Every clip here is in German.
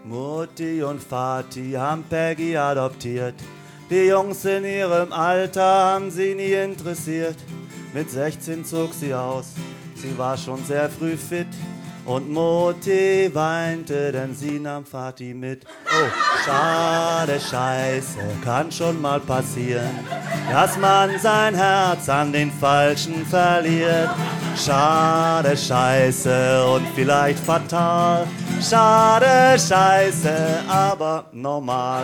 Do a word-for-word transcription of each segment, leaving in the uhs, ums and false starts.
Mutti und Vati haben Peggy adoptiert. Die Jungs in ihrem Alter haben sie nie interessiert. Mit sechzehn zog sie aus, sie war schon sehr früh fit. Und Mutti weinte, denn sie nahm Vati mit. Oh, schade, scheiße, kann schon mal passieren, dass man sein Herz an den Falschen verliert. Schade, scheiße und vielleicht fatal. Schade, scheiße, aber normal.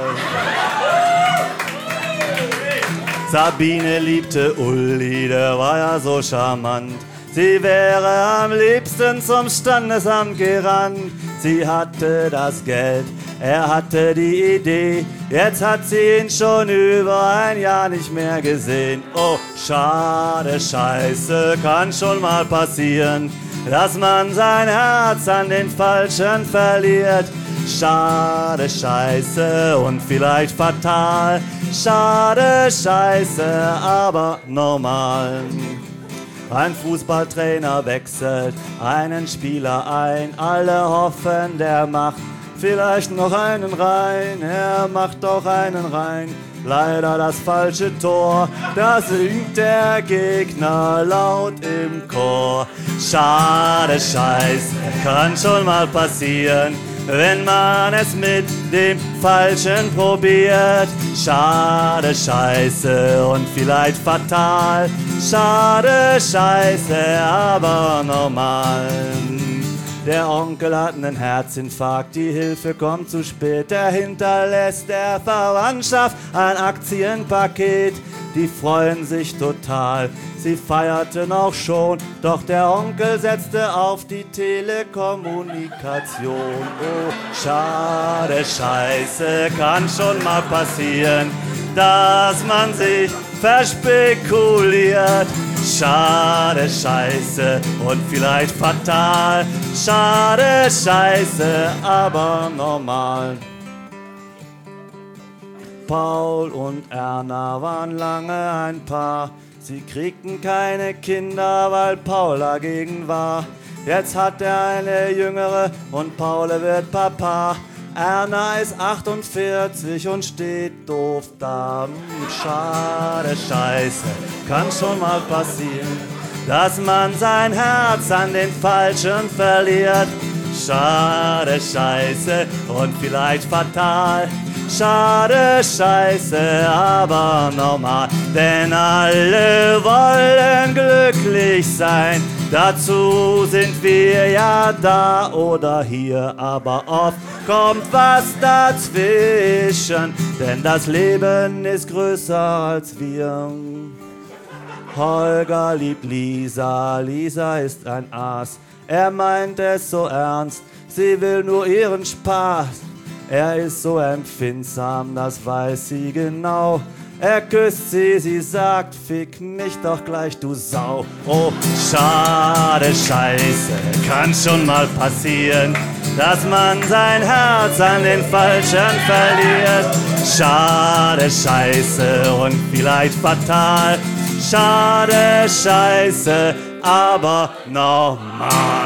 Sabine liebte Uli, der war ja so charmant. Sie wäre am liebsten zum Standesamt gerannt. Sie hatte das Geld, er hatte die Idee. Jetzt hat sie ihn schon über ein Jahr nicht mehr gesehen. Oh, schade, scheiße, kann schon mal passieren, dass man sein Herz an den Falschen verliert. Schade, scheiße und vielleicht fatal. Schade, scheiße, aber normal. Ein Fußballtrainer wechselt einen Spieler ein. Alle hoffen, der macht vielleicht noch einen rein. Er macht doch einen rein. Leider das falsche Tor. Da singt der Gegner laut im Chor. Schade, scheiße, kann schon mal passieren, wenn man es mit dem Falschen probiert. Schade, scheiße und vielleicht fatal. Schade, scheiße, aber normal. Der Onkel hat einen Herzinfarkt, die Hilfe kommt zu spät. Er hinterlässt der Verwandtschaft ein Aktienpaket. Die freuen sich total, sie feierten auch schon. Doch der Onkel setzte auf die Telekommunikation. Oh, schade, scheiße, kann schon mal passieren, dass man sich verspekuliert. Schade, scheiße und vielleicht fatal. Schade, scheiße, aber normal. Paul und Erna waren lange ein Paar. Sie kriegten keine Kinder, weil Paul dagegen war. Jetzt hat er eine Jüngere und Paul wird Papa. Erna ist achtundvierzig und steht doof da. Schade, scheiße, kann schon mal passieren, dass man sein Herz an den Falschen verliert. Schade, scheiße und vielleicht fatal. Schade, scheiße, aber normal. Denn alle wollen glücklich sein. Dazu sind wir ja da oder hier, aber oft kommt was dazwischen, denn das Leben ist größer als wir. Holger liebt Lisa, Lisa ist ein Aas. Er meint es so ernst, sie will nur ihren Spaß. Er ist so empfindsam, das weiß sie genau. Er küsst sie, sie sagt, fick mich doch gleich, du Sau. Oh, schade, scheiße, kann schon mal passieren, dass man sein Herz an den Falschen verliert. Schade, scheiße und vielleicht fatal. Schade, scheiße, aber normal.